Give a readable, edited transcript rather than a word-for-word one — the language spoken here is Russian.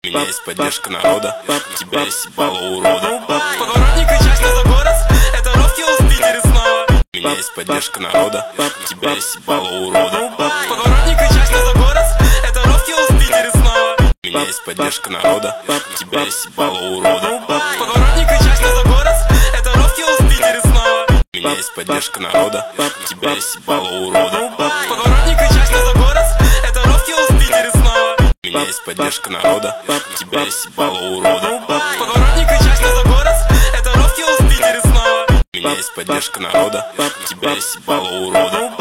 меня есть поддержка народа, у тебя есть ебало урода. Поворотник и часть на город, это Роскилл в Питере снова. У меня есть поддержка народа, у тебя есть ебало урода. Поворотник и часть на город, это Роскилл в Питере снова. У меня есть поддержка народа, у тебя есть ебало урода. Поворотник и часть на город, это Роскилл в Питере снова. У меня есть поддержка народа, у тебя есть ебало урода. Поворотник и часть на город, это Роскилл в Питере снова. У меня есть поддержка народа, у тебя есть ебало урода. Поворотник и часть на город, это Роскилл в Питере снова. У меня есть поддержка народа, у тебя есть ебало урода.